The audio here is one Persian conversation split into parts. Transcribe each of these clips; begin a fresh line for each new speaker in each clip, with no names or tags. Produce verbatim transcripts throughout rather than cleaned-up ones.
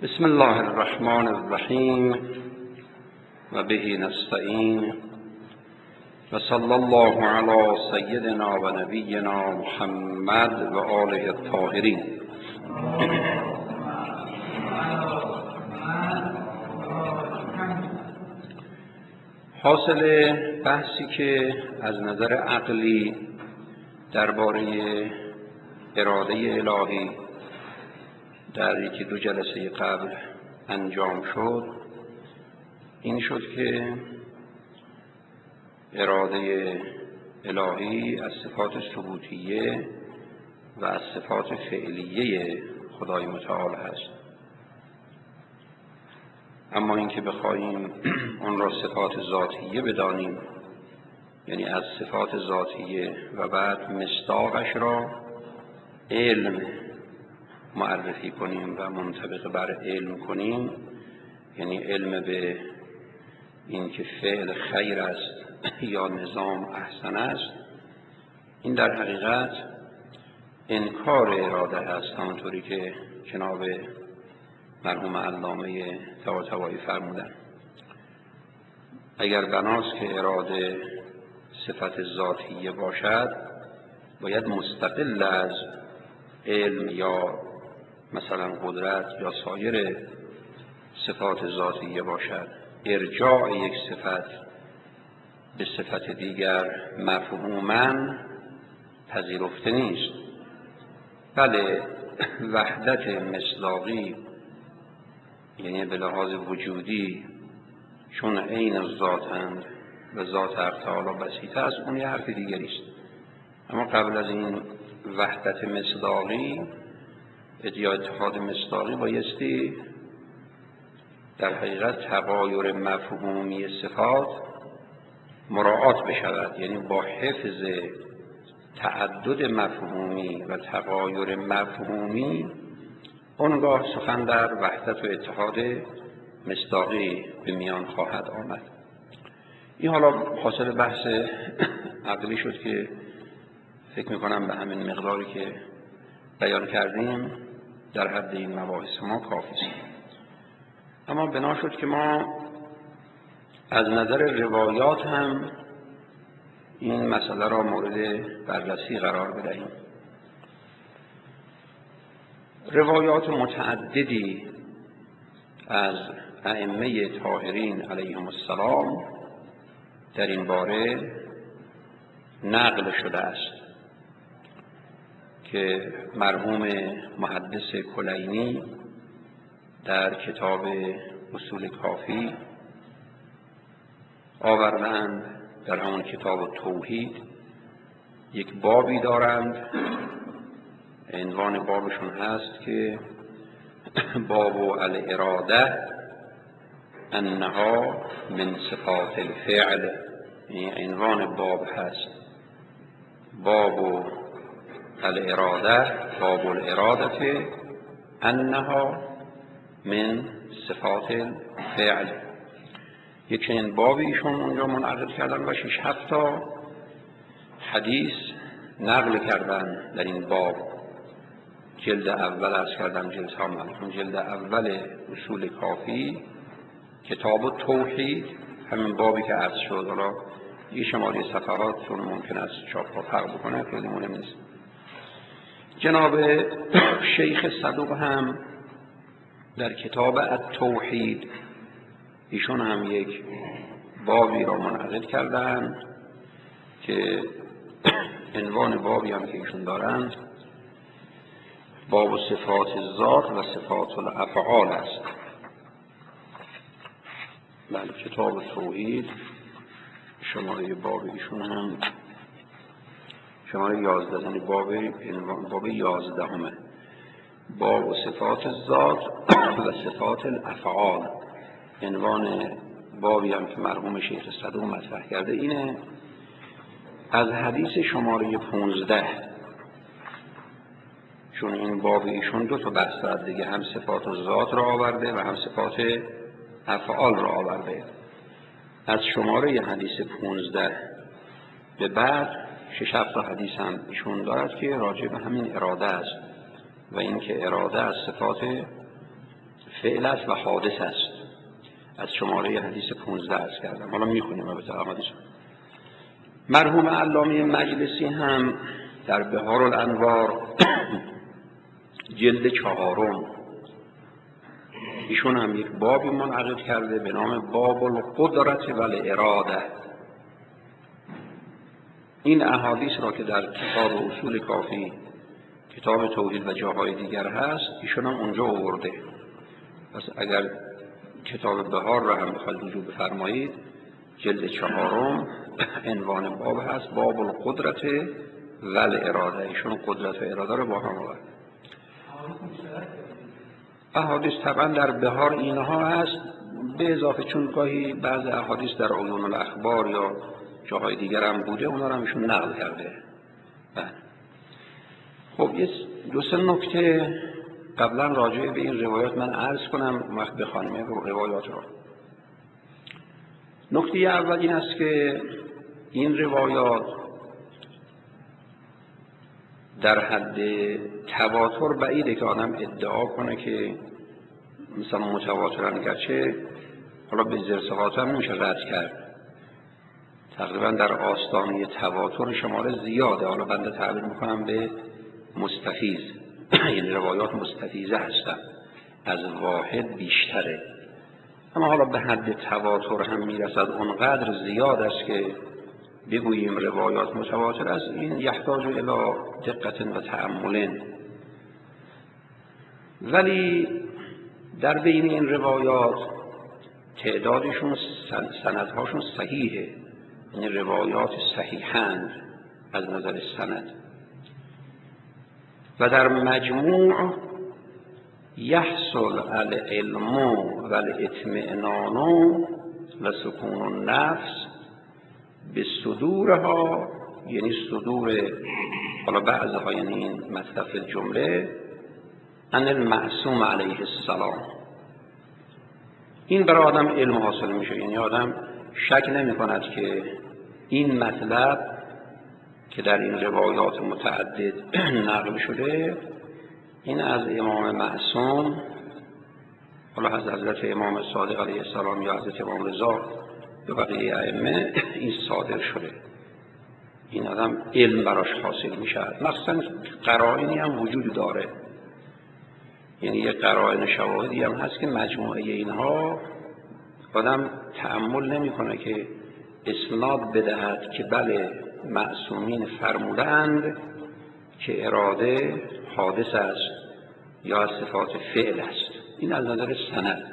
بسم الله الرحمن الرحیم و به نستعین و صلی الله علی سیدنا و نبینا محمد و آله الطاهرین. حاصل بحثی که از نظر عقلی درباره اراده الهی در یکی دو جلسه قبل انجام شد این شد که اراده الهی از صفات ثبوتیه و از صفات فعلیه خدای متعال هست. اما اینکه بخواهیم اون را صفات ذاتیه بدانیم، یعنی از صفات ذاتیه و بعد مصداقش را علم معرفی کنیم و منطبق بر علم کنیم، یعنی علم به اینکه فعل خیر است یا نظام احسن است، این در حقیقت انکار اراده است، همونطوری که جناب مرحوم علامه طباطبایی فرمودن. اگر بناست که اراده صفت ذاتیه باشد، باید مستقل از علم یا مثلا قدرت یا سایر صفات ذاتیه باشد. ارجاع یک صفت به صفت دیگر مفهوماً پذیرفته نیست. بله، وحدت مصداقی یعنی به لحاظ وجودی چون عین ذاتند و ذات حق تعالی بسیط است، اون یه حرف دیگری است. اما قبل از این وحدت مصداقی یا اتحاد مصداقی بایستی در حقیقت تغایر مفهومی صفات مراعات بشود، یعنی با حفظ تعدد مفهومی و تغایر مفهومی اونگاه سخن در وحدت و اتحاد مصداقی به میان خواهد آمد. این حالا حاصل بحث عقلی شد که فکر میکنم به همین مقداری که بیان کردیم در حد این مباحث ما کافی است. اما بنا شد که ما از نظر روایات هم این مسئله را مورد بررسی قرار بدهیم. روایات متعددی از ائمه طاهرین علیهم السلام در این باره نقل شده است که مرحوم محدث کلینی در کتاب اصول کافی آوردند. در همون کتاب توحید یک بابی دارند، عنوان بابشون هست که باب الاراده انها من صفات الفعل. این عنوان باب هست، باب الاراده، باب الاراده انها من صفات الفعل. یک چنین بابی ایشون اونجا منعقد کردن و شش هفت تا حدیث نقل کردن در این باب. جلد اول از کردم جلد هم جلد اول اصول کافی کتاب توحید، همین بابی که عرض شد. حالا یه شماره صفحات چون ممکن است چاپ ها فرق بکنه خیلی مهم نیست. جناب شیخ صدوق هم در کتاب التوحید ایشون هم یک بابی را منعقد کردن که عنوان بابی هم که ایشون دارند باب صفات ذات و صفات الافعال است. بله، کتاب توحید شماره باب ایشون هم شماره یازده، یعنی باب باب یازده همه، باب صفات ذات و صفات الافعال. عنوان بابی هم که مرحوم شیخ صدوق مطرح کرده اینه. از حدیث شماره پونزده، چون این باب ایشون دو تا بحث دارد دیگه، هم صفات ذات را آورده و هم صفات افعال را آورده. از شماره حدیث پونزده به بعد شش هفت تا حدیث هم ایشون دارد که راجع به همین اراده است و اینکه اراده از صفات فعل است و حادث است. از شماره حدیث پانزده عرض کردم، حالا میخونیم البته احادیث. مرحوم علامه مجلسی هم در بهار الانوار جلد چهارم ایشون هم یک بابی منعقد کرده به نام باب القدرت و الاراده. این احادیث را که در کتاب اصول کافی، کتاب توحید و جاهای دیگر هست، ایشون هم اونجا آورده. پس اگر کتاب بهار را هم بخواید رجوع بفرمایید، جلد چهارم عنوان باب هست باب القدرت و الاراده. ایشون قدرت و اراده رو با هم آورد. احادیث طبعا در بهار اینها هست، به اضافه چون گاهی بعض احادیث در عیون الاخبار یا جاهای دیگر هم بوده، اونا رو همشون نقل کرده. بله. خب یه دو سه نکته قبلا راجع به این روایات من عرض کنم، وقت بخوانیم روایات رو. نکته اول این است که این روایات در حد تواتر بعیده که آدم ادعا کنه که مثلا متواترن، گرچه حالا به زرسقات هم نمیشه رد کرد، تقریبا در آستانه تواتر شماره زیاده. حالا بنده تعبیر میکنم به مستفیض، یعنی روایات مستفیضه هستن، از واحد بیشتره، اما حالا به حد تواتر هم میرسد، اونقدر زیاد است که بگوییم روایات متواتر است. این یحتاج الی دقت و تأمل. ولی در بین این روایات تعدادشون سندهاشون صحیحه، یعنی روایات صحیحند از نظر سند، و در مجموع یحصل العلم و الاطمئنان و سکون النفس به صدورها، یعنی صدور حالا بعضها، یعنی این مطلب جمله ان المعصوم علیه السلام. این برای آدم علم حاصل میشه، یعنی آدم شک نمی کند که این مطلب که در این روایات متعدد نقل شده، این از امام معصوم، حالا از حضرت امام صادق علیه السلام یا حضرت امام رضا یا بقیه ائمه، این صادر شده. این آدم علم براش حاصل میشه. مخصوصا قرائنی هم وجود داره، یعنی یه قرائن شواهدی هم هست که مجموعه اینها آدم تأمل نمی کنه که اسناد بدهد که بله معصومین فرمودند که اراده حادث است یا صفات فعل است. این از نظر سند.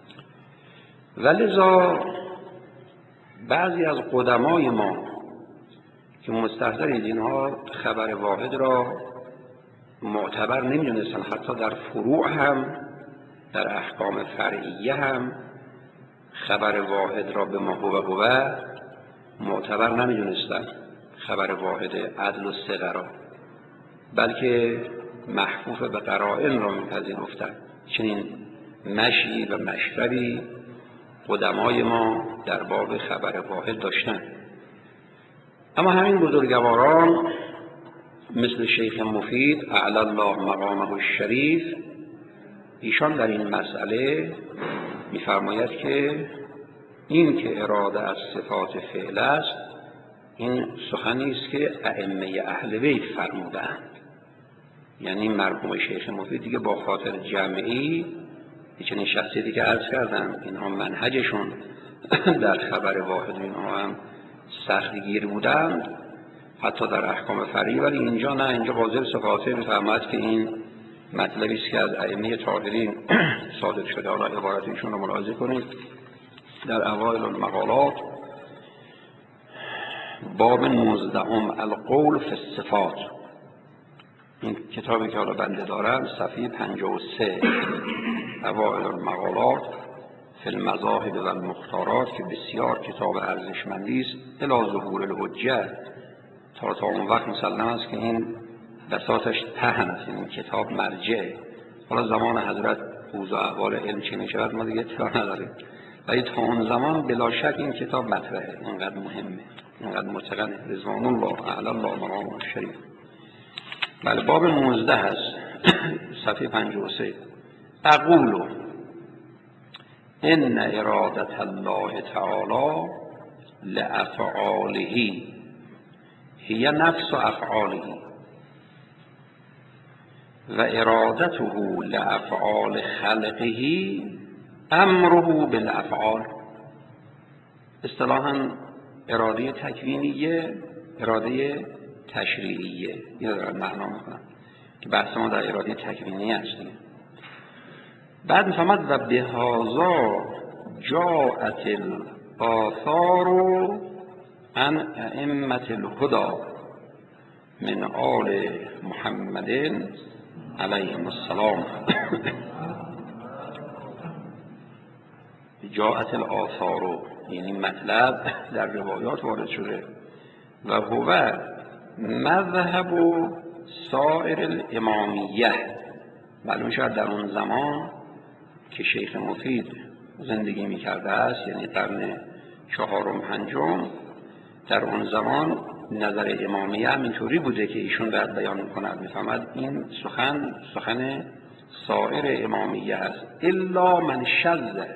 ولذا بعضی از قدمای ما که مستحضر اینها خبر واحد را معتبر نمی‌دونستن، حتی در فروع هم، در احکام فرعیه هم خبر واحد را به ما هو هو معتبر نمی‌دونستن، خبر واحد عدل و ثقه را، بلکه محفوف به قرائن را می‌پذیرفتند. چنین مشی و مشربی قدمای ما در باب خبر واحد داشتن. اما همین بزرگواران مثل شیخ مفید اعلی الله مقامه الشریف، ایشان در این مسئله می‌فرماید که این که اراده از صفات فعل است، این سخنی است که ائمه اهل بیت فرمودند. یعنی مرحوم شیخ مفید دیگه با خاطر جمعی، چنین شخصیتی که عرض کردم اینها منهجشون در خبر واحد اینها هم سختگیر بودند، حتی در احکام فرعی، ولی اینجا نه، اینجا با ذیل صفاته می‌فرماید که این مطلبی است که از ائمه طاهرین صادر شده. حالا عبارت ایشون رو ملاحظه کنید در اوایل المقالات، باب نوزدهم القول فی الصفات، این کتابی که حالا بنده دارم، صفحه پنجاه و سه، اوایل المقالات فی المذاهب و المختارات، که بسیار کتاب ارزشمندی است الی ظهور الحجه، تا تا اون وقت مسلم است که این بساطش پهن است، این کتاب مرجعه. حالا زمان حضرت اوضاع احوال علم چه می شود ما دیگه اطلاع نداریم، ولی تا اون زمان بلا شک این کتاب مطرحه، اینقدر مهمه، اینقدر متقنه. رضوان الله اعلی الله مقامه الشریف. بله، باب نوزده هست، صفحه پنجاه و سه. اقولو، ان ارادت الله تعالی لافعاله هی نفس افعاله و ارادته لافعال خلقه امره بالافعال. اصطلاحاً اراده تکوینیه، اراده تشریعیه، این رو دارم معنا میکنم که بحث ما در اراده تکوینی هستیم. بعد میفهمد و به هذا جاءت الاثار عن ائمة الهدى من آل محمد علیهم السلام. جاءت الاثار یعنی مطلب در روایات وارد شده و هو مذهب سایر الامامیه. معلوم شد در اون زمان که شیخ مفید زندگی میکرده است، یعنی قرن چهارم پنجم، در اون زمان نظر امامیه هم اینطوری بوده که ایشون باید بیان میکند، میفهمد این سخن سخن سایر امامیه است. الا من شذ،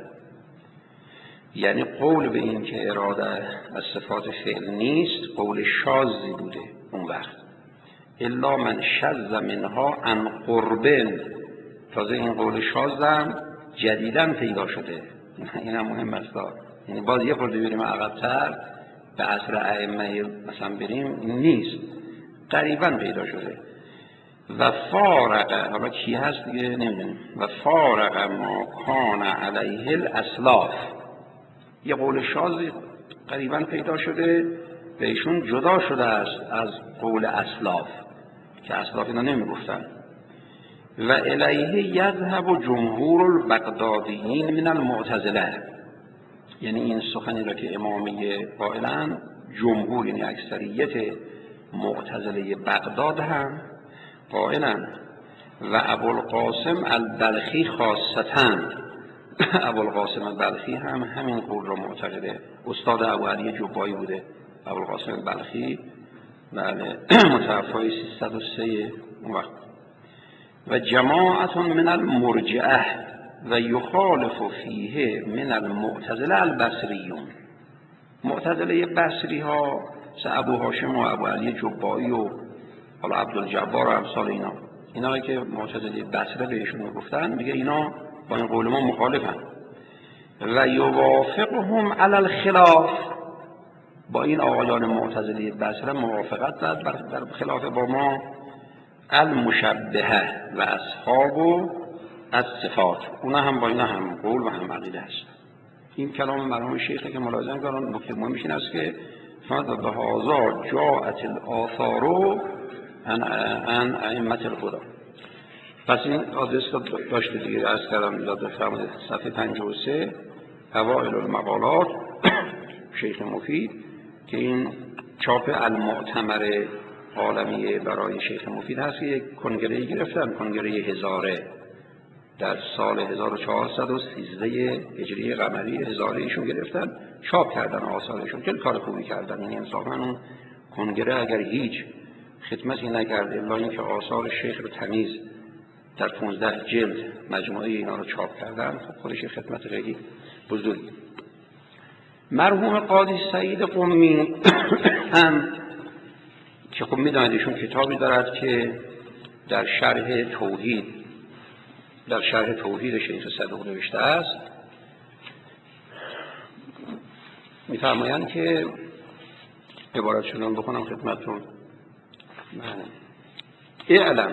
یعنی قول به این که اراده از صفات فعل نیست قول شاذی بوده اون وقت. الا من شذ منها عن قربن، تازه این قول شاذ هم جدیداً پیدا شده. این هم مهم است، یعنی باز یه خورده بریم عقب‌تر به عصر ائمه مثلا بریم نیست، قریباً پیدا شده. و فارق، حالا کی هست دیگه نمیدونیم، و فارق ما کان علیه الاسلاف، یه قول شاذی قریباً پیدا شده و ایشون جدا شده است از قول اسلاف که اسلاف اینا نمیگفتن. و الیه یذهب جمهور البغدادیین من المعتزله، یعنی این سخنی را که امامیه قائلن، جمهور یعنی اکثریت معتزله بغداد هم قائلن. و ابوالقاسم البلخی خاصتاً، ابوالقاسم البلخی هم همین قول را معتقده. استاد ابو علی جبایی بوده ابوالقاسم البلخی، بله، متوفای سیصد و سه اون وقت. و جماعت من المرجئه و یخالف فیه من المعتزله البصریون. معتزله بصری ها مثل ابو هاشم و ابو علی جبایی و حالا عبدالجبار و امثال اینا، اینا که معتزله بصره بهشون میگفتن، میگه اینا با این قول ما مخالفن. و یوافقهم علی الخلاف، با این آقایان معتزله بصره موافقت داد در خلاف با ما. المشبهه و اصحاب الصفات، اونا هم با اینا هم قول و هم عقیده هست. این کلام مرحوم شیخه که ملاحظه کردن. نکته مهمش این است که فرمود به هذا جاءت الاثار عن عن ائمه الهدى. پس این آدرس رو داشته دیگه، عرض کردم یاد فرمود صفحه پنجاه و سه اوائل المقالات شیخ مفید که این چاپ المعتمر عالمیه برای شیخ مفید هست که یک کنگره‌ای گرفتن، کنگره هزاره، در سال هزار و چهارصد و سیزده هجری قمری هزاره ایشون گرفتن، چاپ کردن آثارشون. خیلی کار خوبی کردن. این انصافاً اون کنگره اگر هیچ خدمتی نکرد الا اینکه آثار شیخ رو تمیز در پانزده جلد مجموعه اینا رو چاپ کردن، خب خودش خدمت خیلی بزرگی. مرحوم قاضی سعید قمی هم که خب می‌دانید ایشون کتابی دارد که در شرح توحید در شرح توحید شیخ صدوق نوشته است. می‌فرمایند که عبارتشون رو بخونم خدمتتون. اعلم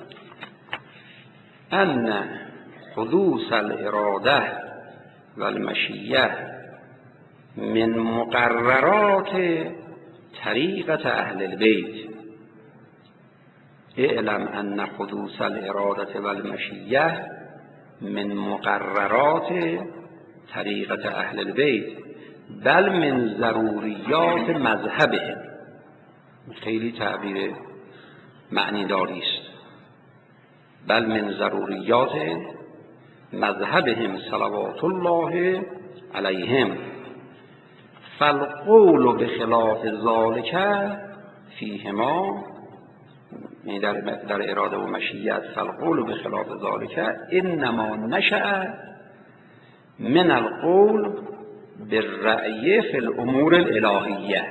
ان حدوث الاراده و المشیه من مقررات طریقت اهل البیت. اعلم ان حدوث الاراده و المشیه من مقررات طریقت اهل البیت بل من ضروریات مذهبهم. خیلی تعبیر معنی داری است. بل من ضروریات مذهبهم صلوات الله علیهم. فالقول بخلاف ذلك فیهما، در, در اراده و مشیت، فالقول بخلاف ذلك انما نشأ من القول بالرأی فی الامور الالهیه.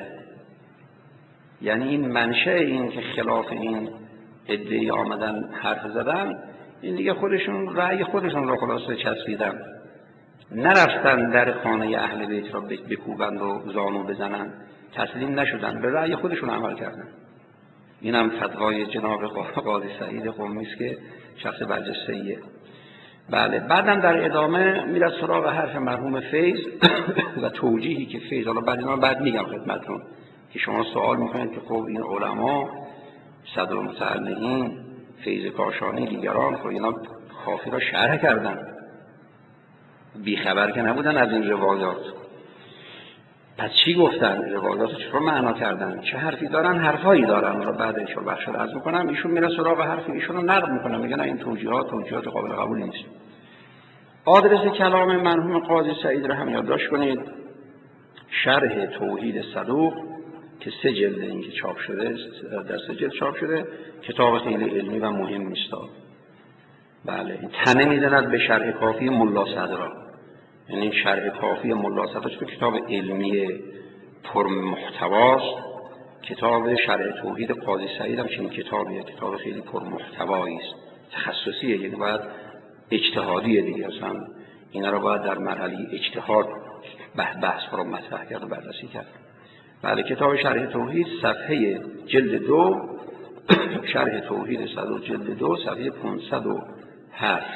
یعنی این منشأ این که خلاف این ادعی آمدن حرف زدن، این دیگه خودشون رأی خودشون رو خلاصه چسبیدن، نرفتن در خانه اهل بیت را بکوبند و زانو بزنن، تسلیم نشدن، به رأی خودشون عمل کردن. این هم فتوای جناب قاضی سعید قمی است که شخص برجسته‌ایه. بله، بعدم در ادامه میره سراغ حرف مرحوم فیض و توجیهی که فیض، حالا بعد اینا بعد میگم خدمتتون که شما سوال میکنید که خب این علما صدر المتعلقین فیض کاشانی دیگران خب اینا کافی را شرح کردن، بیخبر که نبودن از این روایات، پس چی گفتن؟ روایات چطور معنا کردن؟ چه حرفی دارن؟ حرفایی دارن. را بعد ان شاء الله بخش عرض میکنم. ایشون میره سراغ حرف ایشون رو نقد میکنه، میگن این توجیهات توجیهات قابل قبولی نیست. آدرس کلام مرحوم قاضی سعید را هم یادداشت کنید. شرح توحید صدوق که سه جلد این که چاپ شده، در سه جلد چاپ شده، کتاب خیلی علمی و مهم نیست. بله، تنه میزند به شرح کافی ملا صدرا. یعنی شرح کافی ملا صدرا که کتاب علمی پر محتواست. کتاب شرح توحید قاضی سعید هم چنین کتابیه، کتاب خیلی پر محتوایی است، تخصصیه، یعنی باید اجتهادیه دیگه، اصلا اینا رو باید در مرحله اجتهاد بحث رو مطرح کرد و بررسی کرد. بله، کتاب شرح توحید صفحه جلد دو شرح توحید صدوق جلد دو صفحه پانصد و هفت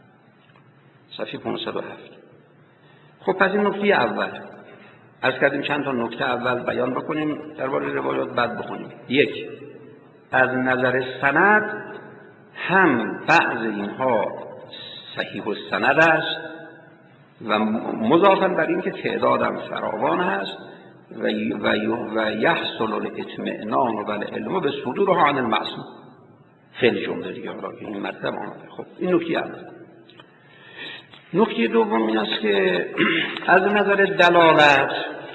صفحه پانصد و هفت. خب پس این نکته اول عرض کردیم، چند تا نکته اول بیان بکنیم درباره روایات، بعد بخونیم. یک، از نظر سند هم بعض اینها صحیح السند است و مضافاً بر این که تعدادم فراوان است و و یحصل الاطمئنان و العلم به صدورها عن المعصوم. خیلی جمله دیگه حالا که این مطلب آمده. خب این نکته اول. نکته دوم این است که از نظر دلالت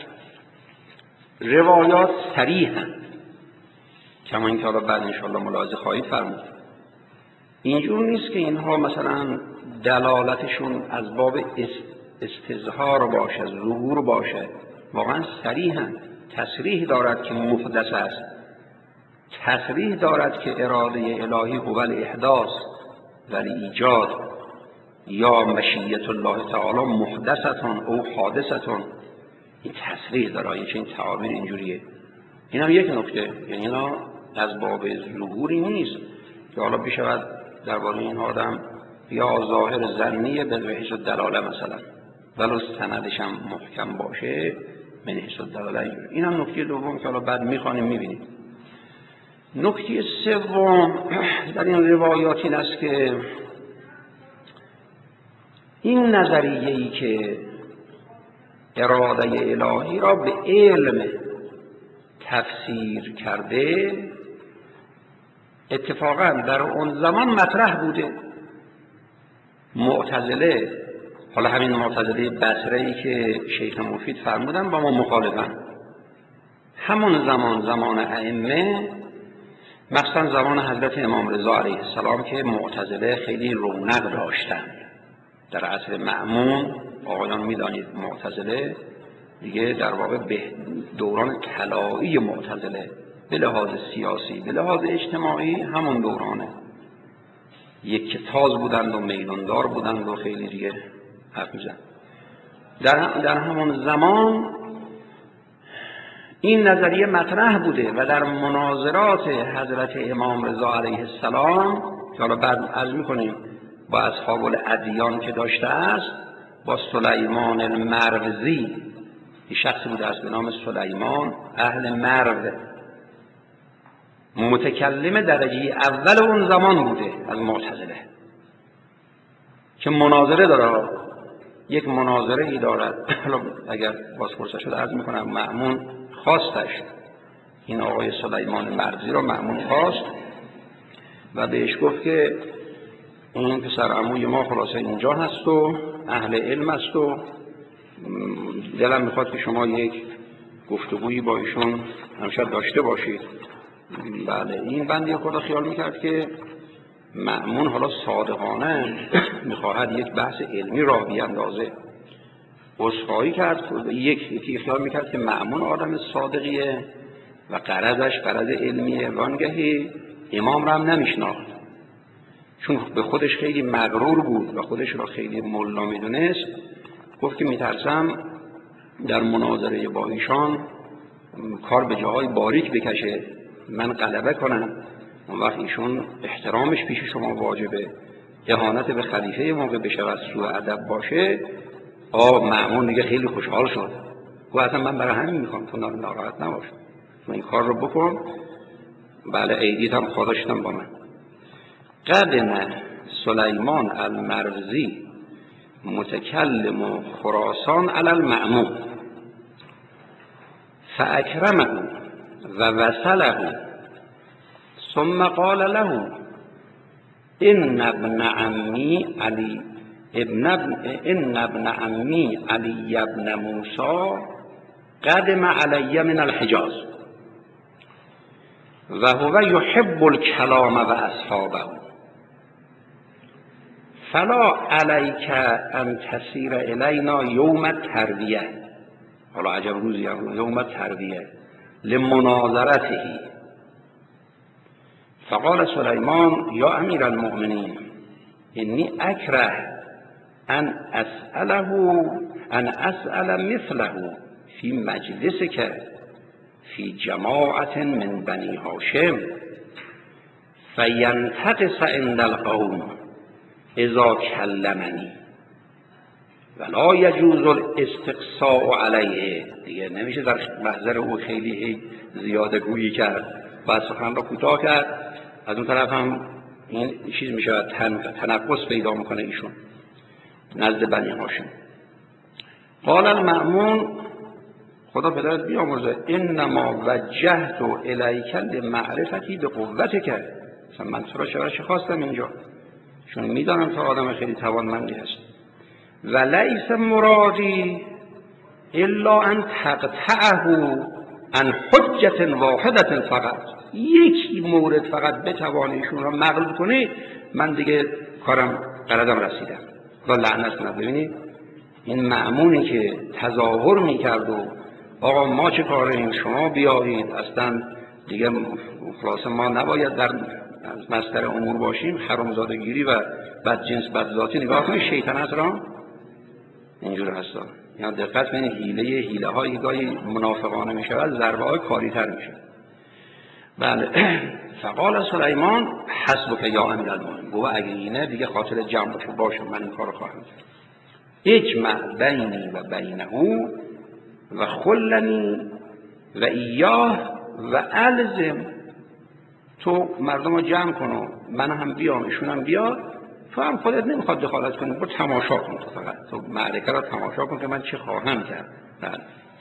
روایات صریحاً، کما اینکه حالا بعد ان شاء الله ملاحظه خواهید فرمود، اینجور نیست که اینها مثلا دلالتشون از باب استظهار باشه، ظهور باشه، واقعا صریحاً تصریح دارد که محدث است، تصریح دارد که اراده الهی هو الاحداث و ایجاد یا مشیت الله تعالی محدثتون او حادثتون. این تصریح داره، یه چنین تعابیر اینجوریه. این هم یک نکته، یعنی اینا از باب ظهوری نیست که حالا بشود درباره این آدم یا ظاهر ظنیه به حیث دلاله مثلا، ولو سندش هم محکم باشه من حیث دلاله اینجوری. این هم نکته دوم که حالا بعد میخوانیم میبینیم. نکته سوم در این روایات این است که این نظریه‌ای که اراده الهی را به علم تفسیر کرده اتفاقا در اون زمان مطرح بوده. معتزله، حالا همین معتزله بصره‌ای که شیخ مفید فرمودن با ما مخالفن. همون زمان زمان ائمه، مثلا زمان حضرت امام رضا علیه السلام که معتزله خیلی رونق داشتن. در عصر مأمون آقایان میدانید معتزله دیگه در واقع به دوران طلایی معتزله به لحاظ سیاسی به لحاظ اجتماعی همون دورانه، یک تاز بودند و میداندار بودند و خیلی دیگه حرف میزن. در, در همون زمان این نظریه مطرح بوده و در مناظرات حضرت امام رضا علیه السلام که حالا بعد عرض میکنیم با اصحاب الادیان که داشته است، با سلیمان المروزی، این شخصی بوده است به نام سلیمان اهل مرو، متکلم درجه اول اون زمان بوده از معتزله، که مناظره داره. یک مناظره ای دارد، اگر باز فرصت شد عرض میکنم، مأمون خواستش، این آقای سلیمان مرزی را مأمون خواست و بهش گفت که این پسر عموی ما خلاصه اینجا هست و اهل علم است و دلم میخواد که شما یک گفتگویی با ایشون همشب داشته باشید. بله، این بندی خدا خیال میکرد که مأمون حالا صادقانه میخواهد یک بحث علمی راه بیاندازه عذرخواهی کرد. یک یکی خیال میکرد که مأمون آدم صادقیه و غرضش غرض علمیه، وانگهی امام را هم نمیشناخت چون به خودش خیلی مغرور بود و خودش را خیلی مولا میدونست. گفت که میترسم در مناظره با ایشان کار به جاهای باریک بکشه، من غلبه کنم، اون وقت ایشون احترامش پیش شما واجبه، اهانت به خلیفه موقع بشه و سوء ادب باشه. آه مأمون دیگه خیلی خوشحال شد. گفت اصلا من برای همین میخوام تو ناراحت نباش، تو این کار رو بکن. بله عیدیت هم خداشتم با من. قدم سلیمان المروزی متکلم خراسان علی المأمون فاکرمه و وصله ثم قال له ان ابن عمی علی ابن ابن ان ابن عمی علی ابن موسی قدم علی من الحجاز و هو یحب الکلام و اصحابه فلا علیک ان تسیر الینا یوم الترویه. حالا عجب روزی هم یوم الترویه لمناظرته. فقال سلیمان یا امیر المؤمنین انی اکره ان اسأله ان اسأل مثله فی مجلسک فی جماعت من بنی هاشم فینتقص عند القوم اذا کلمنی ولا یجوز الاستقصاء علیه. دیگه نمیشه در محضر او خیلی زیاده گویی کرد، بعد سخن را کوتاه کرد. از اون طرف هم این چیز میشه تنقص پیدا میکنه ایشون نزد بنی هاشم. قال المأمون خدا پدرت بیامرزه انما وجهت الیک لمعرفتی به قوتک. مثلا من تو را چرا چه خواستم اینجا؟ چون میدانم تو آدم خیلی توانمندی هست. و لیس مرادی الا ان تقطعه عن حجة واحدة فقط. یک مورد فقط بتوانی ایشون را مغلوب کنی، من دیگه کارم قرارم رسیدم. و لعنت کنه. ببینید این مأمونی که تظاهر میکرد و آقا ما چه کاریم شما بیایید، اصلا دیگه خلاصه ما نباید در مصدر امور باشیم، حرامزادگیری و بدجنس بدذاتی. نگاه کنید شیطنت را اینجور هستن. یعنی دقت کنید حیله حیله هایی گاهی منافقانه می شود، ضربه های کاری تر می شود. بله. فقال سلیمان حسبک یا امیر المؤمنین. گوه اگه اینه دیگه خاطر جمع باشه باشه من این کار رو خواهم کرد. اجمع بینی و بینه و خلنی و ایاه و الزم. تو مردم رو جمع کن و من هم بیام ایشون هم بیاد، تو هم خودت نمیخواد دخالت کنی، برو تماشا کن، تو فقط تو معرکه را تماشا کن که من چه خواهم کرد. بله.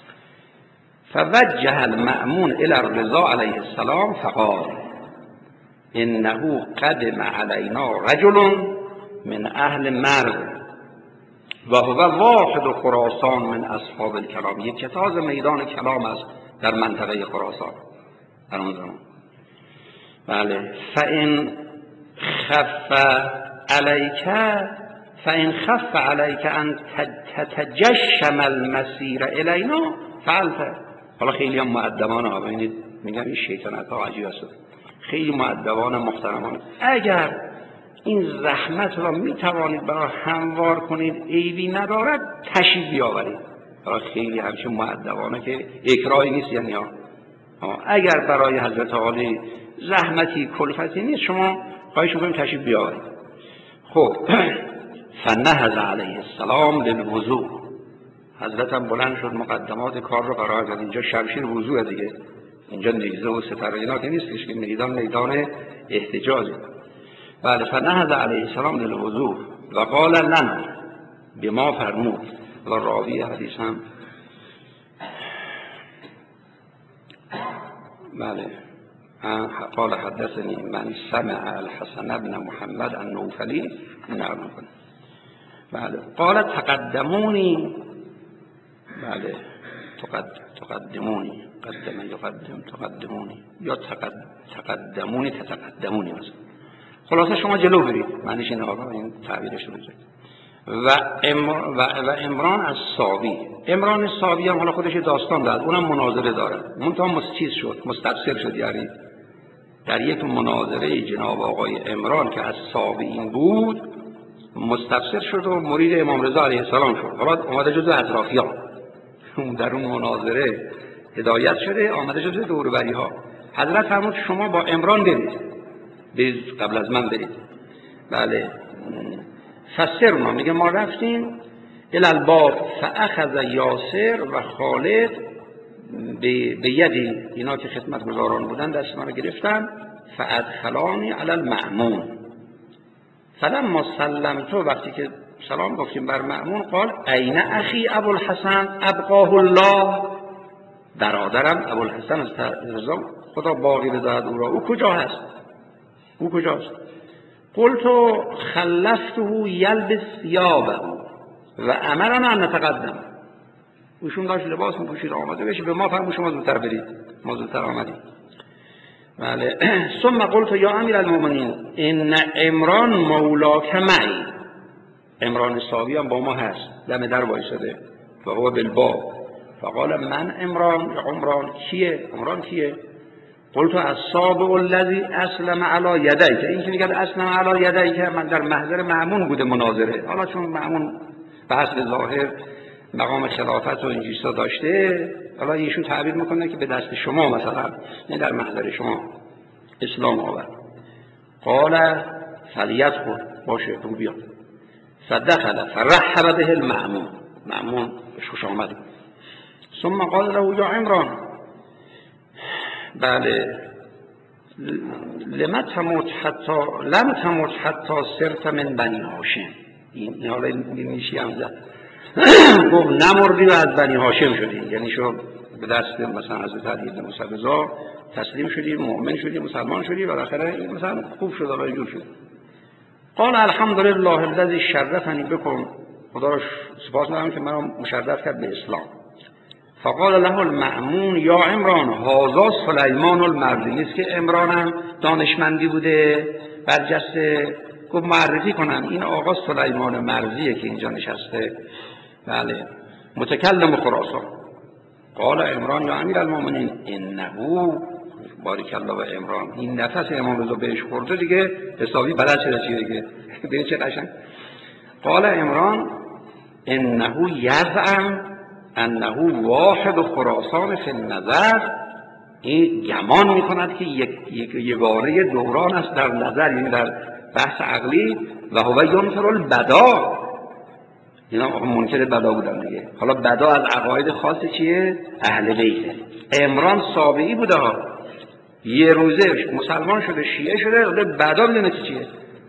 فوجه المأمون الى الرضا علیه السلام فقال انه قدم علینا رجل من اهل مرو و هو واحد خراسان من اصحاب الکلام. یک کتاز میدان کلام است در منطقه خراسان در اون زمان. بله. فان خف علیک فان خف علیک ان تتجشم المسیر الینا فعلت. حالا خیلی هم مؤدبانه ها، ببینید میگم این شیطنت ها عجیب است، خیلی مؤدبانه محترمانه. اگر این زحمت را میتوانید برای هموار کنید عیبی ندارد تشریف بیاورید. حالا خیلی همچین مؤدبانه که اکراهی نیست، یعنی ها اگر برای حضرت عالی زحمتی کلفتی نیست شما خواهش می‌کنیم تشریف بیاورید. خب فنهض علیه السلام للوضوء. حضرت هم بلند شد مقدمات کار رو قرار داد. اینجا شمشیر وضوء دیگه، اینجا نیزه و ستاره اینا که نیستش که میدان میدان احتجاجه. بله. فنهض علیه السلام للوضوء و قال لنا به ما فرمود. و راوی حدیث هم بله قال حدثني من سمع الحسن بن محمد النوفلی نقل کنه. بله. قال تقدمونی. بله تقدمونی قدم یقدم تقدمونی یا تقد... تقدمونی تتقدمونی مثلا. خلاصه شما جلو برید، معنیش اینه. آقا این تعبیرش رو بذارید. و, امر... و... و امران از ساوی. امران ساوی هم حالا خودش داستان داد، اونم مناظره داره، منتها مستیز شد، مستفسر شد. یعنی در یک مناظره جناب آقای امران که از ساوی این بود مستفسر شد و مرید امام رضا علیه السلام شد. حالا اومده جزو اطرافیان در اون مناظره هدایت شده، آمده جزو دوروبری ها. حضرت فرمود شما با امران برید، برید قبل از من برید. بله. فسرنا میگه ما رفتیم الالباب فاخذ یاسر و خالد به یدی، اینا که خدمتگزاران بودن دست ما رو گرفتن، فادخلانی علی المأمون. فلما سلمت، وقتی که سلام گفتیم بر مأمون، قال این اخی ابوالحسن ابقاه الله، برادرم ابوالحسن رضا خدا باقی بدهد او را، او کجا هست؟ او کجاست؟ قلت خلفته یلبس ثیابه و امرنا ان نتقدم. اوشون داشت لباس می‌پوشید آماده بشه، به ما فرمود شما زودتر برید، ما زودتر آمدیم. بله. ثم قلت یا امیر المؤمنین ان عمران مولاک معی، عمران ساوی هم با ما هست، دم در وایساده و هو بالباب. فقال من عمران، عمران کیه؟ عمران کیه؟ قلت الصابع الذی اسلم علی یدیک. این که میگه اسلم علی یدیک من در محضر مأمون بوده مناظره، حالا چون مأمون به حسب ظاهر مقام خلافت و این چیزا داشته، حالا ایشون تعبیر میکنه که به دست شما مثلا، نه در محضر شما اسلام آورد. قال فلیدخل، باشه رو بیاد. فدخل فرحب به المأمون، مأمون خوش آمد. ثم قال له یا عمران، بله، لم تموت حتی لم تموت حتی صرت من بنی هاشم. این حالا میشی هم زد گفت نمردی و از بنی هاشم شدی، یعنی شو به دست مثلا حضرت علی بن موسی رضا تسلیم شدی، مؤمن شدی، مسلمان شدی، بالاخره این مثلا خوب شد، حالا اینجور شد. قال الحمدلله الذی شرفنی بکن، خدا را سپاس می‌کنم که منو مشرف کرد به اسلام. فقال له المأمون یا عمران هذا سلیمان المرزی. نیست که عمرانم دانشمندی بوده برجسته، گفت معرفی کنم این آقا سلیمان مرزیه که اینجا نشسته، بله، متکلم خراسان. قال عمران یا امیر المؤمنین انه، بارک الله و عمران این نفس امام رضا بهش خورده دیگه حسابی بلد شده چیه دیگه، ببین چه قشنگ. قال عمران انه یزعم انه واحد خراسان فی النظر، این گمان میکند که یک یک یگانه دوران است در نظر، یعنی در بحث عقلی. و هو ینکر البدا، اینا منکر بدا بودن دیگه. حالا بدا از عقاید خاص چیه؟ اهل بیته. عمران سابعی بوده ها، یه روزه مسلمان شده، شیعه شده، بدا میدونه که چیه.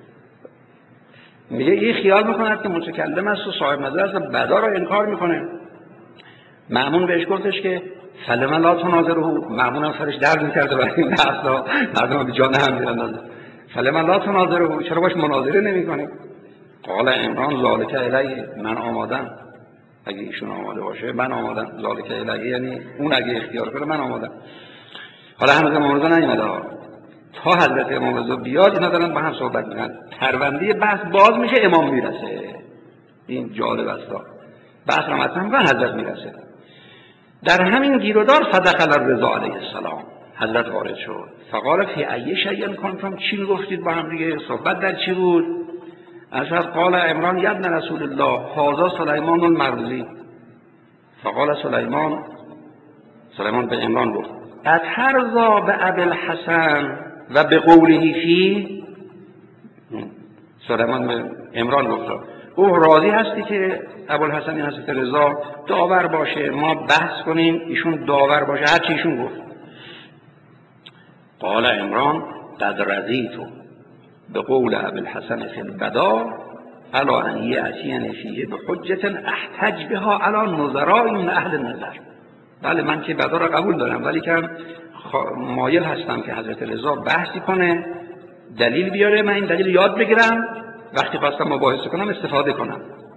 میگه این خیال میکند که متکلم است و صاحب نظر است و بدا را انکار میکنه. مأمون بهش گفتش که فلما لا تناظره، مأمون هم سرش درد میکرده برای این بحثا، مردم به جان هم میرن. فلما لا تناظره، چرا باش مناظره نمیکنی؟ قال عمران ذالک الیه، من آمادم، اگه ایشون آماده باشه من آمادم. ذالک الیه یعنی اون اگه اختیار کنه من آمادم. حالا هنوز امام رضا نیومده ها، تا حضرت امام رضا بیاد اینا دارن با هم صحبت میکنن، پرونده بحث باز میشه، امام میرسه. این جالب است، بحث رو مطرح میکنن، حضرت میرسه. در همین گیرودار فدخل الرضا علیه السلام، حضرت وارد شد. فقال فی ای شیء کنتم، چی گفتید با هم دیگه، صحبت در چی بود؟ اشهد قال عمران یبن رسول الله هذا سلیمان المرزی. فقال سلیمان، سلیمان به عمران گفت اترضا به ابوالحسن و به قوله فی، سلیمان به عمران گفت او راضی هستی که ابوالحسن حضرت رضا داور باشه، ما بحث کنیم ایشون داور باشه، هر چی ایشون گفت. قال عمران قد رضیت به قول ابوالحسن فی البدا علی ان یأتینی فیه بحجة احتج بها علی نظراء من اهل النظر. بله من که بدا را قبول دارم، ولی که مایل هستم که حضرت رضا بحثی کنه، دلیل بیاره، من این دلیل یاد بگیرم، وقتی خواستم مباحثه کنم استفاده کنم.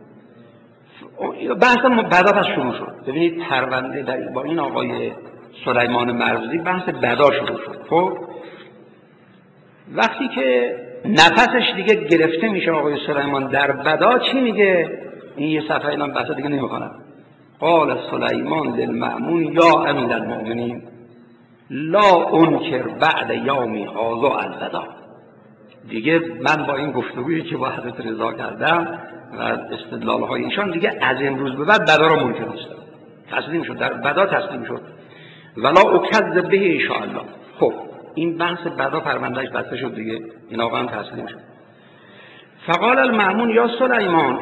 بحثم بدا پس شروع شد. ببینید پرونده در با این آقای سلیمان مرزی بحث بدا شروع شد. خب وقتی که نفسش دیگه گرفته میشه آقای سلیمان. در بدا چی میگه؟ این یه صفحه اینا بحث دیگه نمیکنم. قال سلیمان للمأمون یا امیر المؤمنین لا انکر بعد یومی هذا البدا. دیگه من با این گفتگویی که با حضرت رضا کردم و استدلال‌های ایشان دیگه از امروز به بعد بدا را منکر نیستم. تسلیم شد، در بدا تسلیم شد. ولا اکذب به ان شاء الله. خب این بحث بدا پروندهش بسته شد دیگه، این آقا هم تسلیم شد. فقال المأمون یا سلیمان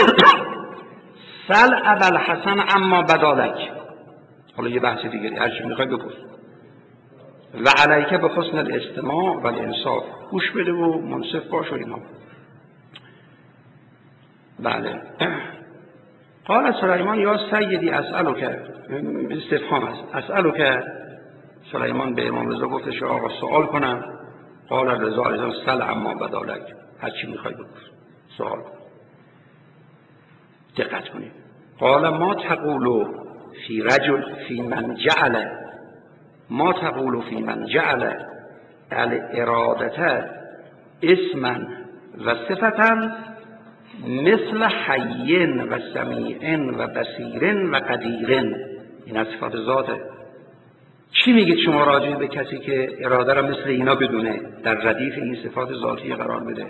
سل ابوالحسن اما بدالک. حالا یه بحث دیگری هر چی میخوای بپرس. و علیک به حسن الاستماع و الانصاف، گوش بده و منصف باش و اینا. بله. قال سلیمان یا سیدی اسألک، استفهام است، اسألک. سلیمان به امام رضا گفتش آقا سوال کنم. قال رضا علیه سل اما بدالک، هر چی میخوای بپرس، سوال کن. دقت کنید. قال ما تقول فی رجل فی من جعل ما تقول فی من جعل الارادة اسما و صفتا مثل حی و سمیع و بصیر و قدیر. این از صفات ذاته. چی میگید شما راجع به کسی که اراده را مثل اینا بدونه، در ردیف این صفات ذاتی قرار بده؟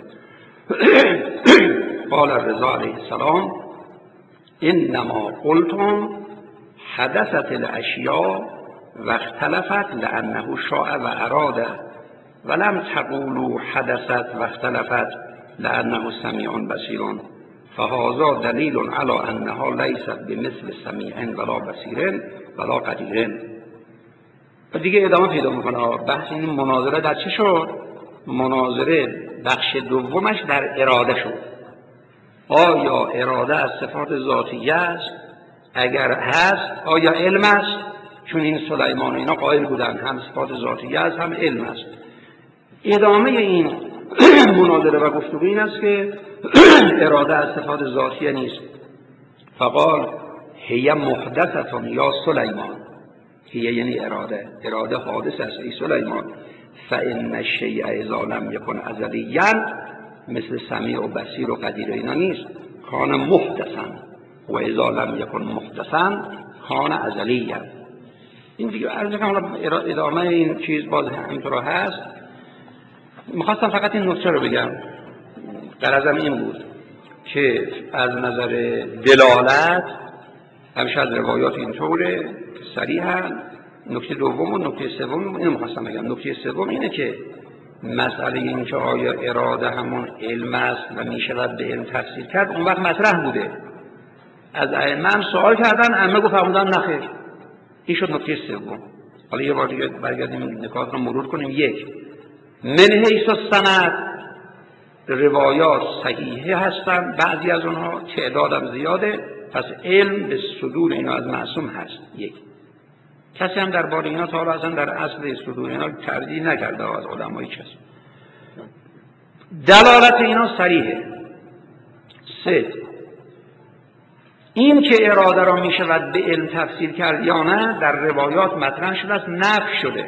قال رضا علیه السلام انما قلتم حدثت الاشیاء و اختلفت لانه شاء و اراده ولم تقولوا حدثت و اختلفت لانه سمیع بصیر فهذا دلیل علی انها لیست بمثل سمیع ولا بصیر ولا قدیر. و دیگه ادامه پیدا میکنه بحث. این مناظره در چه شد؟ مناظره بخش دومش در اراده شد. آیا اراده از صفات ذاتیه است؟ اگر هست آیا علم است؟ چون این سلیمان اینا قائل بودن هم صفات ذاتیه است هم علم است. ادامه این مناظره و گفتگو این است که اراده از صفات ذاتیه نیست. فقال هی محدثة یا سلیمان. هی یعنی اراده، اراده حادث است ای سلیمان. فان الشیء اذا لم یکن ازلیا مثل سمیع و بصیر و قدیر اینا نیست، کان محدثا و اذا لم یکن محدثا کان ازلیا. این دیگه عرض کنم ادامه این چیز باز همینطور هست. میخواستم فقط این نکته رو بگم. غرضم این بود که از نظر دلالت همیشه از روایات اینطوره که صریحاً. نکته دوم و نکته سوم اینو میخواستم بگم. نکته سوم اینه که مسئله این که آیا اراده همون علم است و میشود به علم تفسیر کرد اون وقت مطرح بوده. از ائمه هم سوال کردن، ائمه گفت فرمودن نخیر. این شد نکته سوم. حالا یه بار دیگه برگردیم نکات رو مرور کنیم. یک، من حیث السند روایات صحیحه هستن، بعضی از اونها تعدادم زیاده، پس علم به صدور اینا از معصوم هست. یک، کسی هم درباره اینا تا حالا اصلا در اصل صدور اینا تردید نکرده از علمای کسی. دلالت اینا صریحه. سه، این که اراده را می شود به علم تفسیر کرد یا نه در روایات مطرح شده است، نفی شده،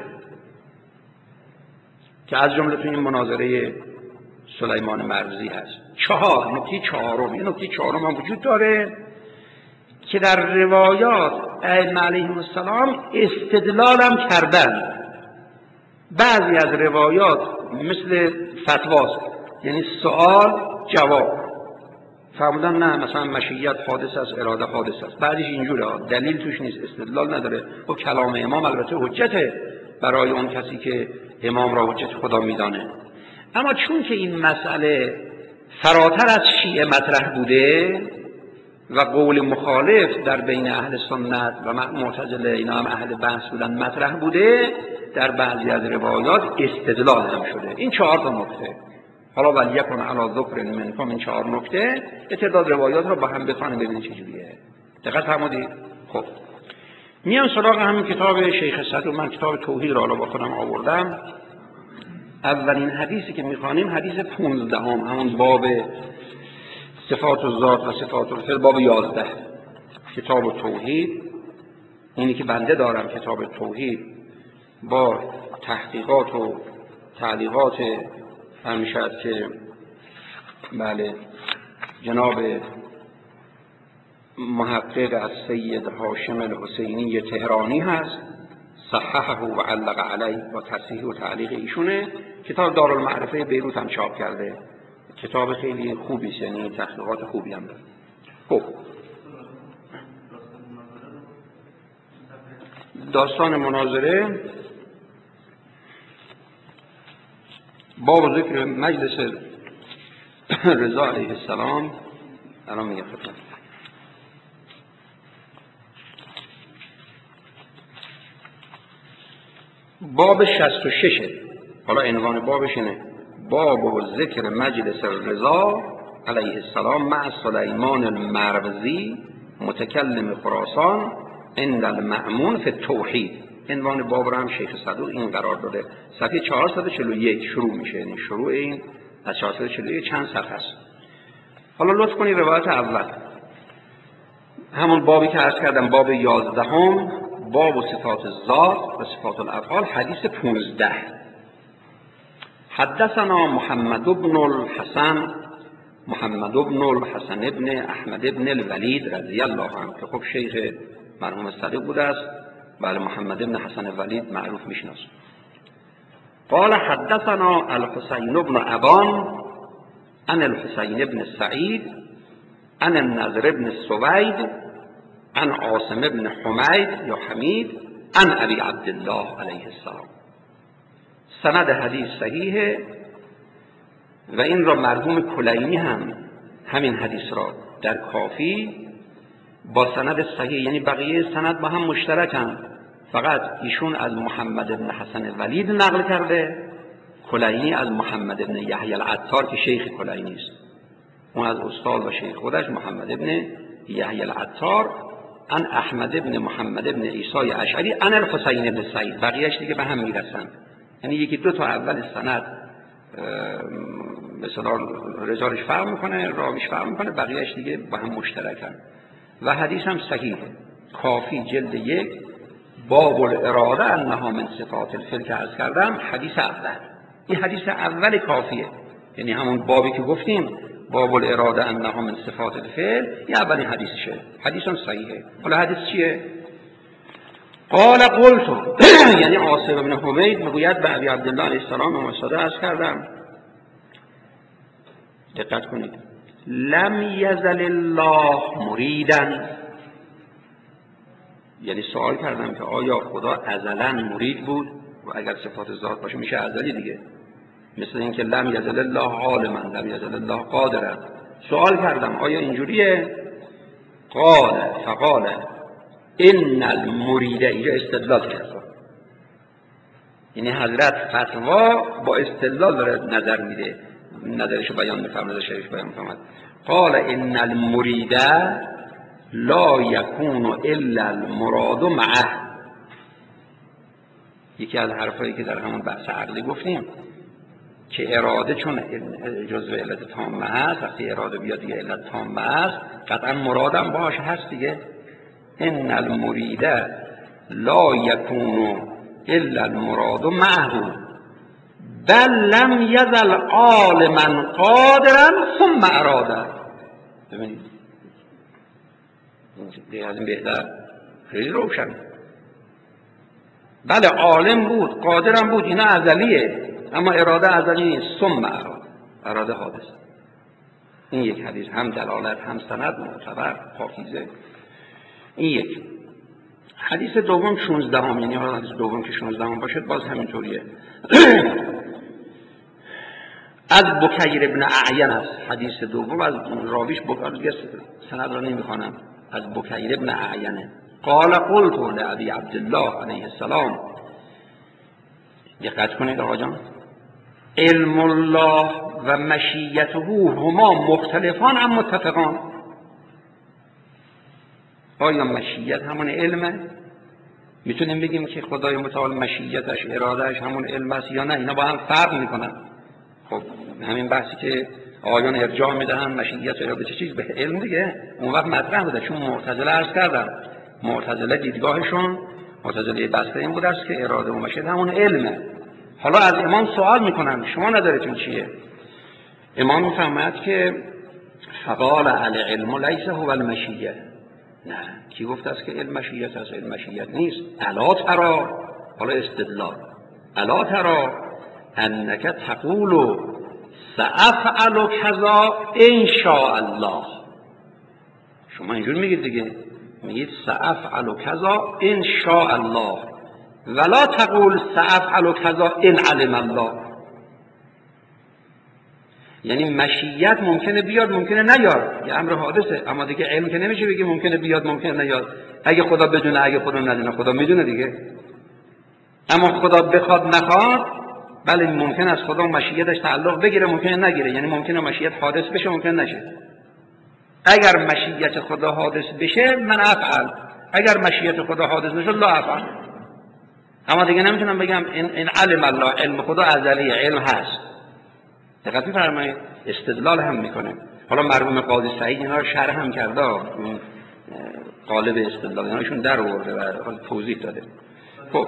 که از جمله تو این مناظره سلیمان مرزی هست. چهار، نکته چهارم، این نکته چهارم هم وجود داره که در روایات ائمه علیهم السلام استدلال هم کردن. بعضی از روایات مثل فتواست، یعنی سوال جواب، فرمودن نه مثلا مشیت حادث است، اراده حادث است. بعدش اینجوره دلیل توش نیست، استدلال نداره. و کلام امام البته حجته برای اون کسی که امام را حجت خدا میدانه. اما چون که این مسئله فراتر از شیعه مطرح بوده و قول مخالف در بین اهل سنت و معتزله اینا هم اهل بحث بودن مطرح بوده، در بعضی از روایات استدلال هم شده. این چهار تا نکته. حالا ولی یکن علی ذکر منکم، این چهار نکته یه تعداد روایات رو با هم بخونیم ببینید چجوریه. دقت فرمودید؟ خب میام سراغ همین کتاب شیخ صدوق. من کتاب توحید را با خودم آوردم. اولین حدیثی که میخوانیم حدیث پانزدهم، همون باب صفات الذات و صفات الفعل، باب یازده کتاب توحید. اینی که بنده دارم کتاب توحید با تحقیقات و تعلیقات همیشه که بله جناب محقق از سید هاشم الحسینی تهرانی هست، صححه و علق علیه و تصحیح و تعلیق ایشونه. کتاب دارالمعرفه بیروت هم چاپ کرده، کتاب خیلی خوبی است، یعنی تحقیقات خوبی هم داره. خب داستان مناظره باب ذکر مجلس رضا علیه السلام. الان میگه خدمت باب شصت و شش. حالا عنوان بابش اینه: باب و ذکر مجلس رضا علیه السلام مع سلیمان المروزی متکلم خراسان عند المأمون فی التوحید. عنوان باب رو هم شیخ صدوق این قرار داده. صفحه چهارصد و چهل و یک شروع میشه، یعنی شروع این از چهارصد و چهل و یک چند صفحه است. حالا لطف کنید روایت اول، همون بابی که عرض کردم، باب یازدهم، باب و صفات ذات و صفات الافعال، حدیث پانزده. حدثنا محمد بن الحسن محمد بن الحسن ابن احمد ابن الولید رضی الله عنه که خب شیخ مرحوم صدوق بوده است. بله، محمد ابن حسن الولید معروف میشناس. قال حدثنا الحسین بن ابان عن الحسین ابن سعید عن النضر ابن سوید عن عاصم ابن حمید یا حمید عن ابی عبدالله علیه السلام. سند حدیث صحیحه و این را مرحوم کلینی هم همین حدیث را در کافی با سند صحیح، یعنی بقیه سند با هم مشترکن، فقط ایشون از محمد ابن حسن ولید نقل کرده، کلینی از محمد ابن یحیی العطار که شیخ کلینی است، اون از استاد و شیخ خودش محمد ابن یحیی العطار عن احمد ابن محمد ابن عیسی اشعری عن الحسین ابن سعید. بقیه‌اش دیگه به هم میرسن، یعنی یکی دو تا اول سند مثلا رجالش فرق میکنه، راویش فرق میکنه، بقیه‌اش دیگه با هم مشترکن و حدیث هم صحیحه. کافی جلد یک، باب الاراده انها من صفات الفعل که عرض کردم، حدیث اول. این حدیث اول کافیه، یعنی همون بابی که گفتیم باب الاراده انها من صفات الفعل، این اولین حدیثشه، حدیث هم صحیحه. حالا حدیث چیه؟ قال قلت یعنی عاصم بن حمید میگوید به ابی عبدالله علیه السلام مساده عرض کردم، دقت کنید، لم یزل الله مریدن، یعنی سوال کردم که آیا خدا ازلا مرید بود؟ و اگر صفات ذات باشه میشه ازلی دیگه، مثل اینکه لم یزل الله عالما، لم یزل الله قادرا. سوال کردم آیا اینجوریه؟ قال فقال ان المرید، اینجا استدلال کرد، یعنی حضرت فتوا با استدلال داره نظر میده، نظرشو بیان میفرماید، شریف بیان میفرماید. قال ان المرید لا یکون الا المراد معه. یکی از حرفایی که در همون بحث عقلی گفتیم که اراده چون جزء علت تامه هست، وقتی اراده بیاد دیگه علت تامه هست، قطعا مرادم باشه هست دیگه. ان المرید لا یکون الا المراد معه بل لم یزل عالما قادرا ثم اراده. ببینید دیگه از این بهتر، خیلی روشن. بله عالم بود، قادرم بود، اینا ازلیه، اما اراده ازلی نیست، ثم اراده، اراده حادث. این یک حدیث هم دلالت هم سند معتبر پاکیزه. این یک حدیث دوم شانزده هم، یعنی حدیث دوم که شانزده هم باشد باز همینطوریه. از بکیر ابن اعین است حدیث دوم، از راویش بکیر، سند را نمیخوانم، از بکیر ابن اعینه. قال قلت لابی عبدالله علیه السلام، دقت کنید آقا جان، علم الله و مشیته هما مختلفان ام متفقان. آیا مشیت همون علمه؟ میتونیم بگیم که خدای متعال مشیتش، ارادهش همون علم است یا نه؟ اینا با هم فرق میکنن. خب همین بحثی که آیان ارجاع میدهن مشیت یا به چه چیز، به علم دیگه، اون وقت مطرح بوده. چون معتزله عرض کردم، معتزله دیدگاهشون، معتزله بسته این بوده است که اراده و مشیت همون علمه. حالا از امام سوال میکنن شما نظرتون چیه؟ امام میفهمد که فقال العلم لیس هو المشیه. نه، کی گفت است که علم مشیت است؟ علم مشیت نیست. الا ترى، حالا استدلال، الا ترى انک تقول سأفعل کذا ان شاء الله. شما اینجور میگید دیگه، میگید سأفعل کذا ان شاء الله ولا تقول سأفعل کذا ان علم الله. یعنی مشیت ممکنه بیاد ممکنه نیاد، یه امر حادثه، اما دیگه علم که نمیشه بگی ممکنه بیاد ممکنه نیاد. اگه خدا بدونه اگه خدا ندونه، خدا میدونه دیگه. اما خدا بخواد نخواد، بله ممکن است خدا مشیتش تعلق بگیره ممکنه نگیره، یعنی ممکنه مشیت حادث بشه ممکنه نشه. اگر مشیت خدا حادث بشه من افعل، اگر مشیت خدا حادث نشه لا افعل. اما دیگه نمیتونم بگم این این علم الله، علم خدا ازلیه، علم هست. دقت می‌فرمایید؟ استدلال هم میکنه. حالا مرحوم قاضی سعید اینا رو شرح هم کرده، اون قالب استدلال ایناشون در آورده و توضیح داده. خب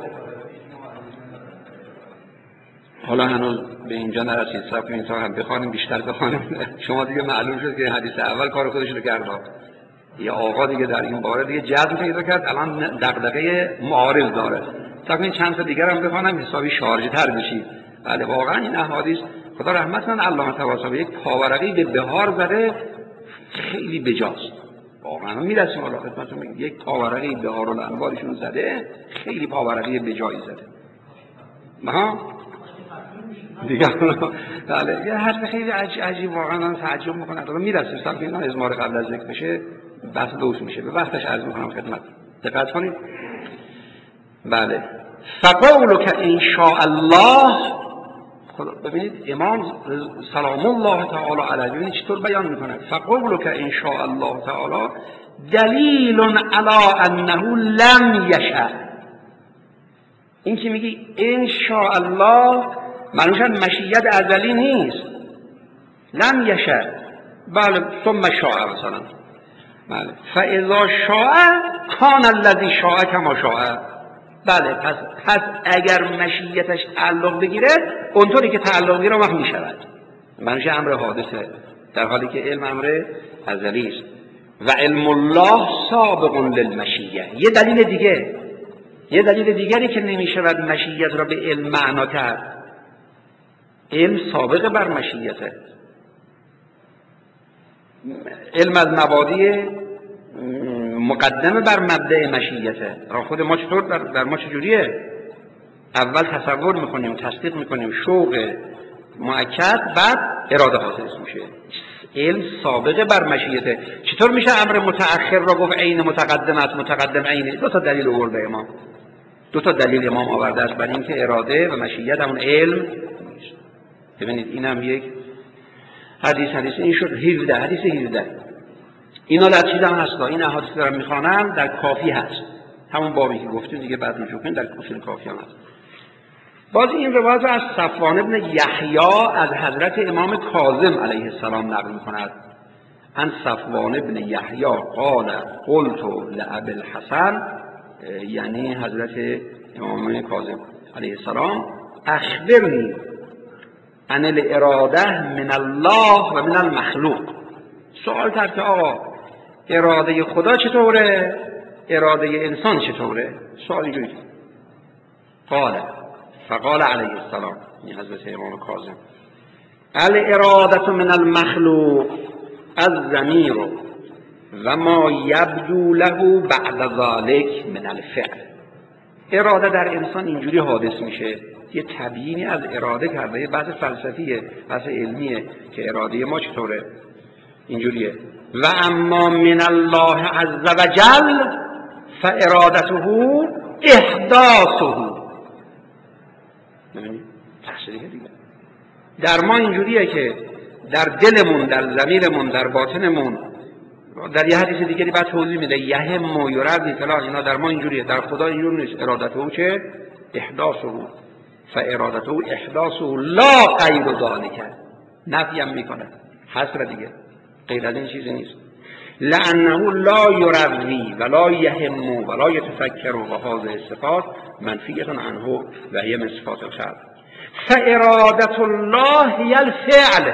حالا هنوز به اینجا نرسید، صبر کنید تا هم بخوانیم، بیشتر بخوانیم. شما دیگه معلوم شد که حدیث اول کار خودش رو کرد. یه آقا دیگه در این باره دیگه جذب پیدا کرد، الان دغدغه معارض داره. صبر کنید چند تا دیگر هم بخوانم حسابی شارژ تر بشید. بله واقعا این احادیث خدا رحمت کنه علامه طباطبایی یک پاورقی به بهار زده، خیلی بجاست. واقعا میرسیم حالا خدمتتون میگم یک پاورقی بهار الانوارشون زده، خیلی پاورقی بجایی زده. ها دیگه بله یه حرف خیلی عجیب واقعا من تعجب میکنم. حالا میرسیم صاحب اینا ازمار قبل از ذکر بشه بحث دوست میشه، به وقتش عرض میکنم خدمت. دقت کنید. بله فقولک ان شاء الله. ببینید امام سلام الله تعالی علیه ببینید چطور بیان میکنه. فقولک ان شاء الله تعالی دلیل علی انه لم یشاء. این که میگی ان شاء الله معنیش مشیت ازلی نیست. لم یشاء بله ثم شاء مثلا. بله فاذا شاء کان الذی شاء کما شاء. بله پس پس اگر مشیتش تعلق بگیره اونطوری که تعلق بگیره وقت میشود. معنیش امر حادثه، در حالی که علم امر ازلی است. و علم الله سابق للمشیه. یه دلیل دیگه، یه دلیل دیگری که نمیشود مشیت را به علم معنا کرد. علم سابق بر مشیته. علم از مبادی مقدمه بر مبدأ مشیته. خود ما چطور در, در ما چجوریه؟ اول تصور میکنیم، تصدیق میکنیم، شوق مؤکد، بعد اراده حاصل میشه. علم سابقه بر مشیته. چطور میشه امر متأخر را گفت عین متقدم است؟ متقدم عینه. دو تا دلیل آورده امام. دو تا دلیل امام آورده است بر اینکه اراده و مشیت همون علم نیست. ببینید اینم یک حدیث حدیث این شد هفده حدیث هفده. اینا در چیز هم هست، این احادیث که دارم میخوانم در کافی هست، همون بابی که گفتیم دیگه بعد رجوع کنیم، در اصول کافی هم هست. باز این روایت از صفوان ابن یحیی از حضرت امام کاظم علیه السلام نقل میکند. عن صفوان ابن یحیی قال قلت لابی الحسن، یعنی حضرت امام کاظم علیه السلام، اخبرنی عن الاراده من الله و من المخلوق. سوال کرد که آقا اراده خدا چطوره؟ اراده انسان چطوره؟ سوال اینجوری. قال فقال علیه السلام، این حضرت امام کاظم، الاراده من المخلوق الضمیر و ما یبدو له بعد ذلك من الفعل. اراده در انسان اینجوری حادث میشه. یه تبیینی از اراده کرده، یه بحث فلسفیه، بحث علمیه که اراده ما چطوره. اینجوریه. و اما من الله عز وجل فارادته احداثه. ببینید تفسیری دیگه. در ما اینجوریه که در دلمون، در ضمیرمون، در باطنمون، در یه حدیث دیگری بعد توضیح میده یهم و یرد فلان، اینا در ما اینجوریه. در خدا اینجوری نیست. ارادته چه؟ احداثه. فارادته احداثه لا غیر ذلک. نفی هم میکنه، حصر دیگه، غیر از این چیزی نیست. لانه لا یروی ولا یهم ولا یتفکر و هذه الصفات منفیه عنه و هی من صفات الخلق. فارادت الله هی الفعل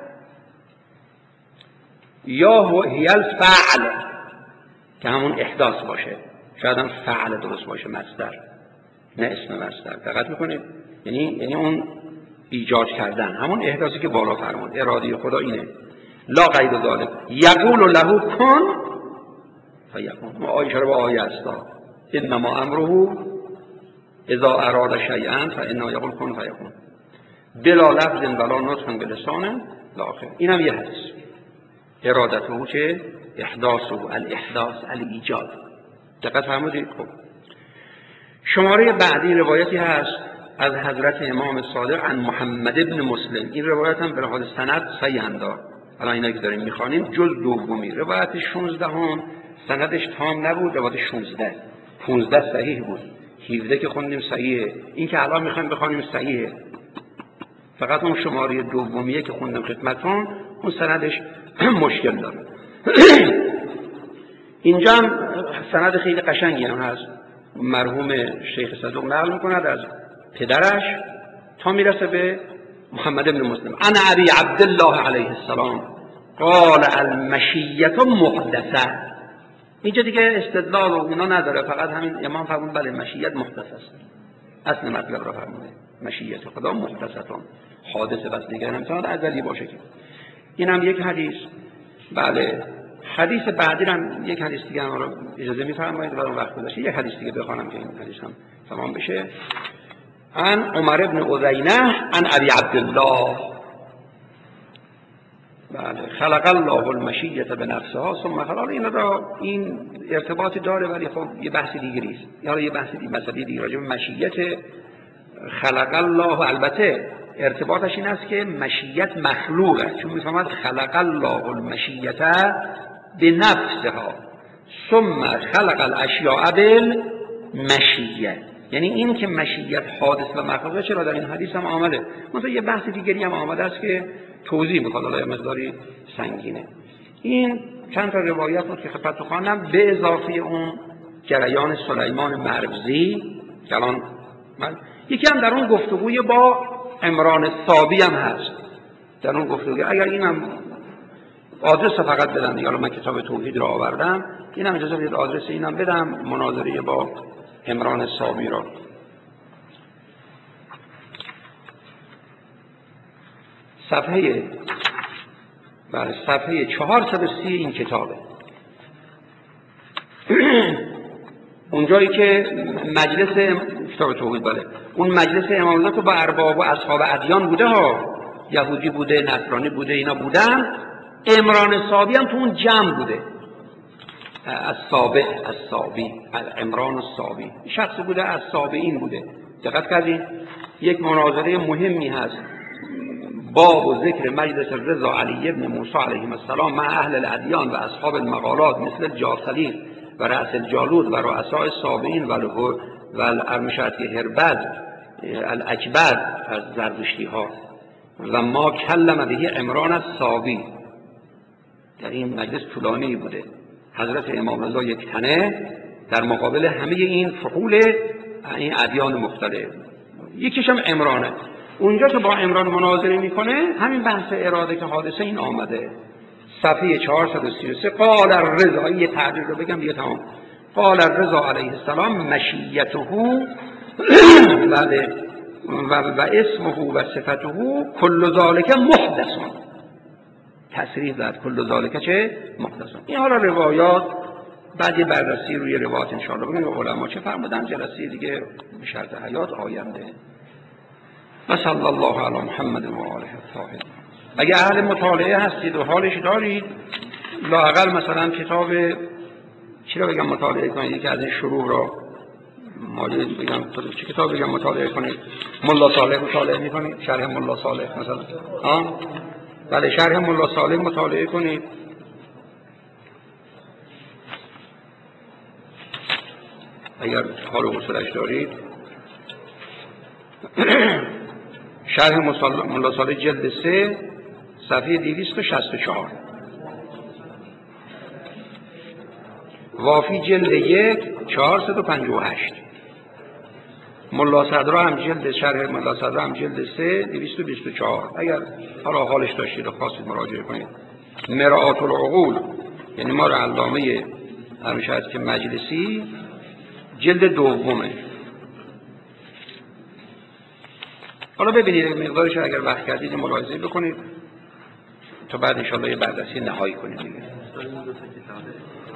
یا هی الفعل که همون احداث باشه، شاید هم فعل درست باشه مصدر نه اسم مصدر. دقت میکنید؟ یعنی یعنی اون ایجاد کردن، همون احداثی که بالا فرمود. اراده خدا اینه، لا غیر ذلک، یقول له کن فیکون. ما آیه رو با آیه استا انما امره اذا اراد شیئا فانه یقول کن فیکون بلا لفظ ولا نطق بلسان الاخر. اینم یه حدیث. ارادته چه؟ احداث و الاحداث الایجاد. دقت فرمودید؟ خب شماره بعدی روایتی هست از حضرت امام صادق عن محمد ابن مسلم. این روایت هم به لحاظ سند صحیح اندا. الان اینا که داریم میخوانیم جز دومی، روایت شانزده هم سندش تام نبود، روایت شانزده پانزده صحیح بود، هفده که خوندیم صحیحه، این که الان میخوایم بخوانیم صحیحه. فقط اون شماره دومیه که خوندم خدمتتون اون سندش مشکل داره. اینجا هم سند خیلی قشنگی هم هست. مرحوم شیخ صدوق نقل میکند از پدرش تا میرسه به محمد ابن مسلم. انا ابی عبدالله علیه السلام قال المشیة محدثه. اینجا دیگه استدلال و اینا نداره، فقط همین امام فرمود بله مشیت محدثه است. اصل مطلب را فرموده مشیت خدا محدثتون حادثه، بس دیگه نمیتونه ازلی باشه که. این هم یک حدیث. بله حدیث بعدی هم یک حدیث دیگه هم رو اجازه میفرمایید برای وقت گذشته یک حدیث دیگه بخوانم که این حدیث هم تمام بشه. عن عمر ابن عزینه عن ابی عبدالله بله خلق الله المشیة بنفسها ثم خلق. این را این ارتباطی داره ولی خب یه بحث دیگری است، یا یه بحث دیگه مسئله دیگه راجع به مشیت خلق الله. البته ارتباطش این است که مشیت مخلوقه، چون میفهمد خلق الله المشیة بنفسها ثم خلق الاشیاء بالمشیة. یعنی این که مشیت حادث و مخلوقه چرا در این حدیث هم آمده. مثلا یه بحث دیگری هم آمده است که توضیح میخواد، حالا مقداری سنگینه. این چند تا روایت بود که خدمتتون خواندم به اضافه اون جریان سلیمان مرزی که الان من یکی هم در اون گفتگوی با عمران ثابی هم هست. در اون گفتگوی اگر اینم آدرس فقط بدم دیگه، من کتاب توحید رو آوردم، اینم اجازه بدید آدرس اینم بدم، مناظره با عمران ثابی را. صفحه بله صفحه چهارصد و سی این کتابه. اونجایی که مجلس کتاب توحید بله اون مجلس امام رضا که با ارباب و اصحاب ادیان بوده ها، یهودی بوده، نصرانی بوده، اینا بودن. عمران ثابی هم تو اون جمع بوده. از ثابت از ثابی عمران الثابی شخصی بوده از ثابتین بوده. دقت کردین؟ یک مناظره مهمی هست باب و ذکر مجلس رضا علی ابن موسی علیه السلام مع اهل الادیان و اصحاب المقالات مثل جاسلیق و رأس الجالود و رؤساء السابعین و الارمشاتی هربد الاکبر از زردشتی ها و ما کلم به عمران الثابی. در این مجلس طولانی بوده. حضرت امام رضا یک تنه در مقابل همه این فحول این ادیان مختلف. یکیش هم عمرانه. اونجا که با عمران مناظره میکنه همین بحث اراده که حادثه این آمده. صفحه چهارصد و سی و سه قال الرضا، یه تعبیر رو بگم دیگه تمام. قال الرضا علیه السلام مشیته بله و, و اسمه و صفته کل ذالک محدثون. تصریح داد کل ذالک چه؟ محدثون. این حالا روایات بعد یه بررسی روی روایات انشاءالله بگیم و علما چه فرمودن جلسه دیگه به شرط حیات آینده. و صلی الله علی محمد و آله الطاهرین. اگه اهل مطالعه هستید و حالش دارید لااقل مثلا کتاب چی رو بگم مطالعه کنید که از این شروع را مالی بگم چه کتاب بگم مطالعه کنید. ملا صالح مطالعه میکنید، شرح ملا صالح مثلا ها بله شرح ملا صالح مطالعه کنید. اگر حال و حوصله‌اش دارید. شرح ملا صالح جلد سه صفحه دویست و شصت و چهار. وافی جلد یک چهارصد و پنجاه و هشت. ملا صدرا هم جلد شرح ملا صدرا هم جلد سه دویست و بیست و چهار. اگر حالا حالش داشتید و خواستید مراجعه کنید. مرآت العقول یعنی ما علامه همیشه هست که مجلسی جلد دومه. حالا ببینید مقدارش اگر وقت کردید ملاحظه بکنید تا بعد ان شاءالله یه بررسی نهایی کنید دیگه.